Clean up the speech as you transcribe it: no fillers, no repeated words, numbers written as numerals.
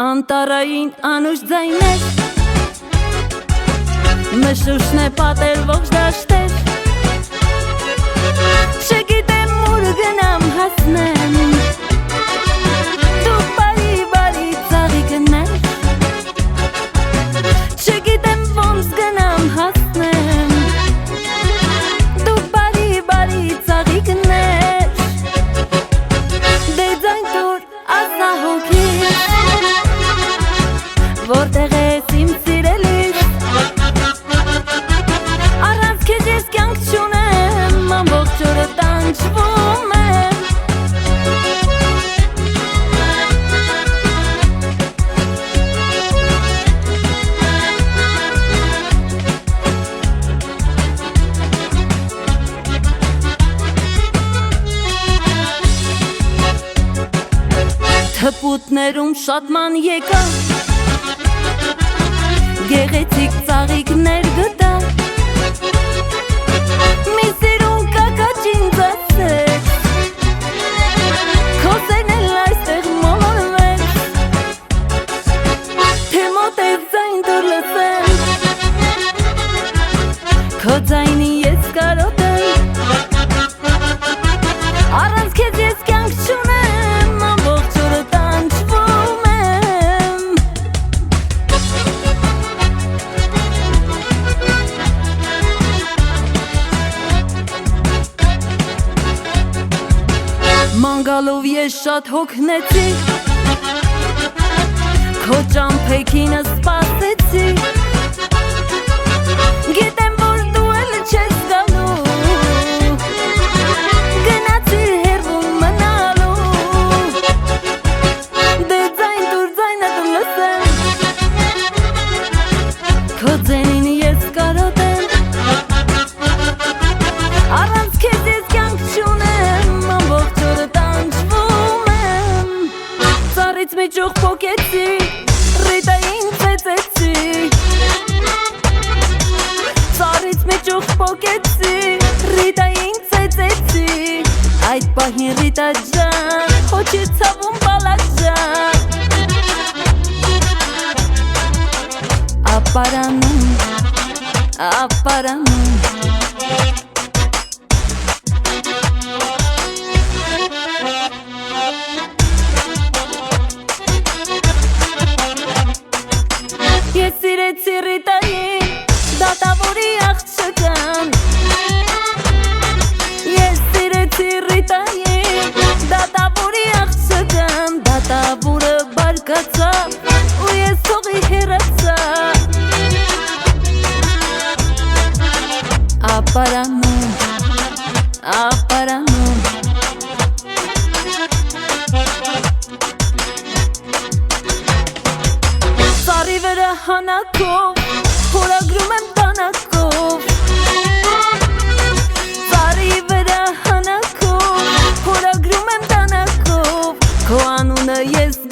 Անտարային անուշ ձայներ Մշուշն է պատել ողջ դաշտեր Չգիտեմ ուր գնամ հասնեմ Դու բարի ծաղիկներ Չգիտեմ ոնց գնամ հասնեմ Դու բարի ծաղիկներ Դե ձայն տուր ասա հոգիս Որտեղ ես իմ սիրելիս Առանց քեզ ես կյանք չունեմ Ամբողջ օրը տանջվում եմ Թփուտներում շատ ման եկա Գեղեցիկ ծաղիկներ գտա Մի սիրուն կակաճին ծացեց Քոսեն էլ այստեղ մոլորվեց Թե մոտև ձայն դուր լսեմ Քո ձայնի ես կարոտեմ Առանց քեզ ես կյանք չունեմ Ամբողջ օրը տանջվում եմ Մանգալով ես շատ հոգնեցի Քո ճամփեքինը սպասեցի Գիտեմ որ դու էլ չես գալու Գնացիր հեռվում մնալու Դե ձայն դուր ձայնդ լսեմ Քո ձենին ես կարոտեմ Առանց քեզ ես կյանք չունեմ Ամբողջ օրը տանջվում եմ Ծառից մի ճյուղ պոկեցի Ռիտային ծեծեցի Ծառից մի ճյուղ պոկեցի Ռիտային ծեծեցի Այդ պահին Ռիտա ջան Հոչի ցավում բալակ ջան Ապարանում Ապարանում Ես սիրեցի Ռիտային Դատավորի աղջկան Ես սիրեցի Ռիտային Դատավորի աղջկան Դատավորը բարկացա Ու ես թողի հեռացա Ապարանում Ապարանում Ծառի վրա հանակով Հորագրում եմ տանակով Ծառի վրա հանակով Հորագրում եմ տանակով Քո անունը ես